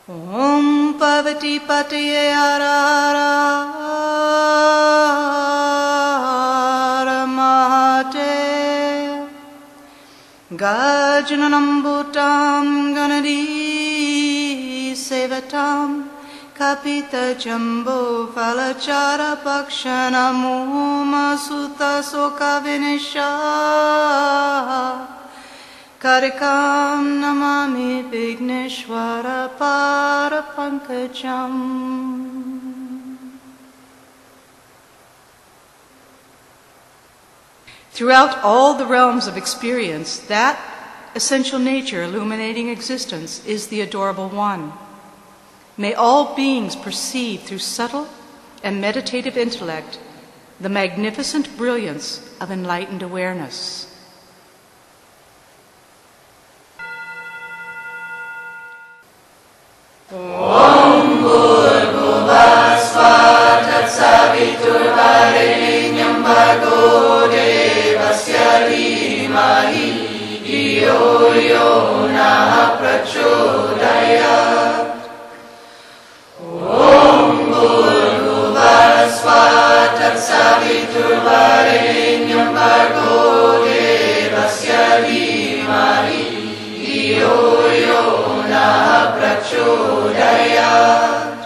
Om Parvati Pataye Hara Hara Mahadev Gajananam Bhutam Ganadi Sevatam Kapita Jambo Falachara Pakshanam Uma Sutta Soka Vinisha Karikam Namami Vigneshwara Parapankajam. Throughout all the realms of experience, that essential nature illuminating existence is the Adorable One. May all beings perceive through subtle and meditative intellect the magnificent brilliance of enlightened awareness. Om Bhurbhuvah Svah Tatsaviturvarenyam Bhargo Devasya Dhimahi Dhiyo Yo Nah Prachodayat. Om Bhurbhuvah Svah Tatsaviturvarenyam Bhargo Devasya Dhimahi Dhiyo Yo Nah Prachodayat.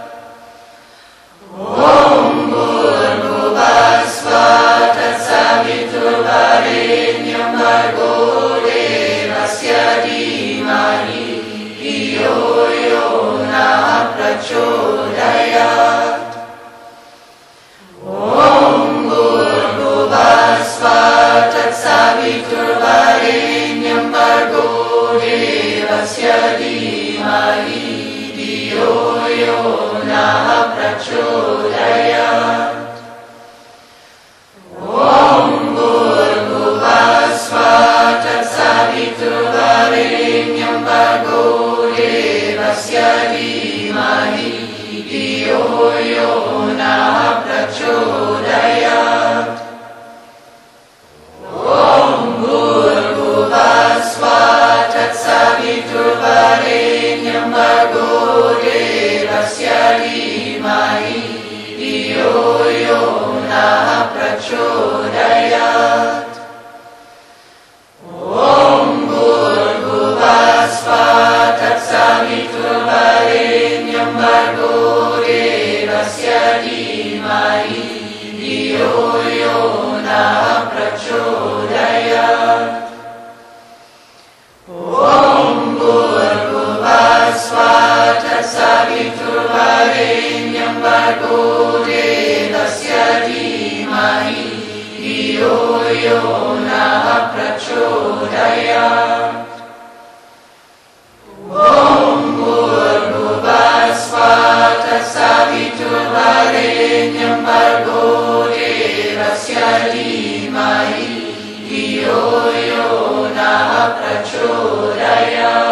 Om Bhurbhuvah Svah Tatsaviturvarenyam Bhargo Devasya Dhimahi Dhiyo Yo Nah Prachodayat. Om Bhurbhuvah Svah Tatsaviturvarenyam Bhargo Devasya Dhimahi Dhiyo Yo Nah Prachodayat. Om Bhurbhuvah Svah Tatsaviturvarenyam Bhargo Devasya Dhimahi Dhiyo Yo Nah Prachodayat. Om Bhurbhuvah Svah Tatsaviturvarenyam Bhargo Devasya Dhimahi Dhiyo Yo Nah Prachodayat. Om Bhurbhuvah Svah Tatsaviturvarenyam Bhargo Devasya Dhimahi Dhiyo Yo Nah Prachodayat. Om Bhurbhuvah Svah Tatsaviturvarenyam Bhargo Devasya Dhimahi Dhiyo Yo Nah Prachodayat. Om Bhurbhuvah Svah Tatsaviturvarenyam Bhargo Devasya Dhimahi Dhiyo Yo Nah Prachodayat.